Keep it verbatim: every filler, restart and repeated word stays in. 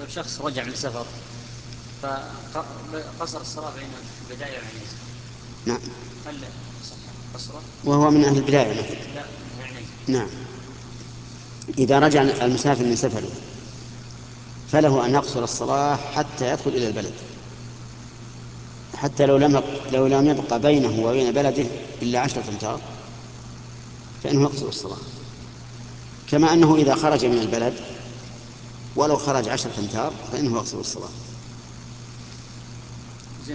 لو شخص رجع من سفر فقصر الصلاة بين البداية والعنيزة. نعم. هل صح قصره؟ وهو من أهل البداية مثلا. لا من العنيزة. نعم. إذا رجع المسافر من سفره فله أن يقصر الصلاة حتى يدخل إلى البلد، حتى لو لم لو لم يبق بينه وبين بلده إلا عشرة أمتار فإنه يقصر الصلاة. كما أنه إذا خرج من البلد ولو خرج عشرة أمتار فإنه يقصر الصلاة.